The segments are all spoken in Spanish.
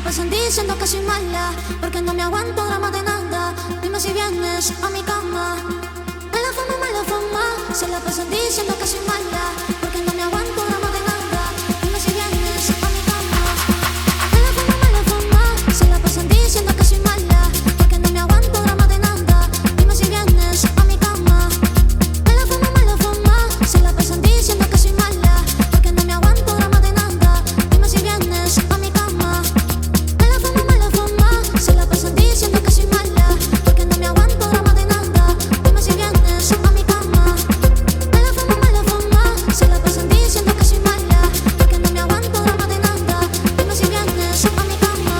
pasan diciendo que soy mala, porque no me aguanto drama de nada. Dime si vienes a mi cama. Mala fama, se la pasan diciendo que soy mala, porque no me aguanto drama de nada. Dime si vienes a mi cama. Mala fama, se la pasan diciendo que soy mala, porque no me aguanto drama de nada. Dime si vienes a mi cama. Mala fama, se la pasan diciendo que soy mala, porque no me aguanto drama de nada. Dime si vienes a mi cama. Mala fama, se la pasan diciendo que soy mala, porque no me aguanto drama de nada. Dime si vienes a mi cama. Mala fama, se la pasan diciendo que soy mala, porque no me aguanto drama de nada. Dime si vienes a mi cama.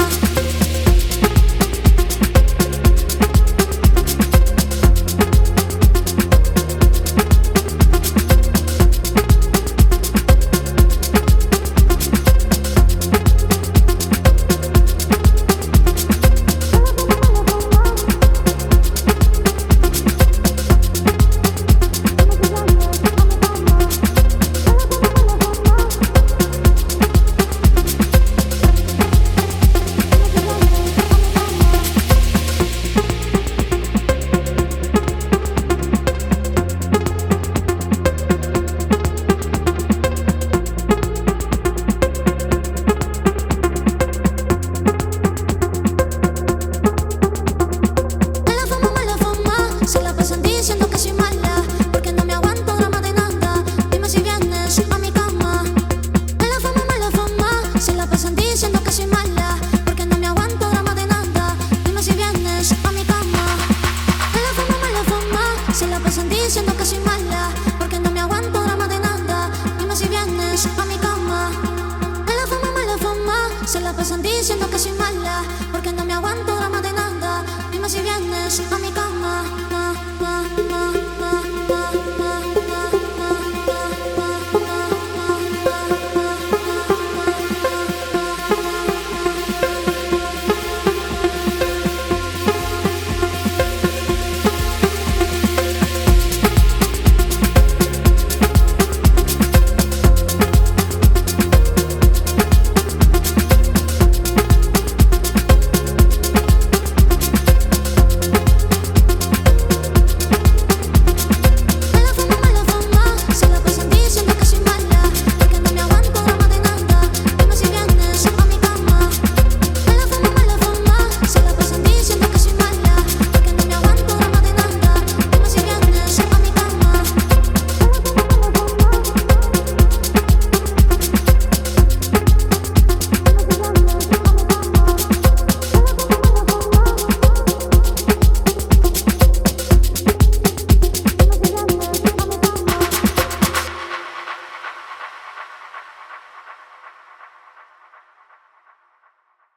Se la pasan diciendo que soy mala, porque no me aguanto drama de nada. Dime si vienes a mi cama. Mala fama, se la pasan diciendo que soy mala, porque no me aguanto drama de nada. Dime si vienes a mi cama. Mala fama, se la pasan diciendo que soy mala, porque no me aguanto drama de nada. Dime si vienes a mi cama. Mala fama, se la pasan diciendo que soy mala, porque no me aguanto drama de nada. Dime si vienes a mi cama.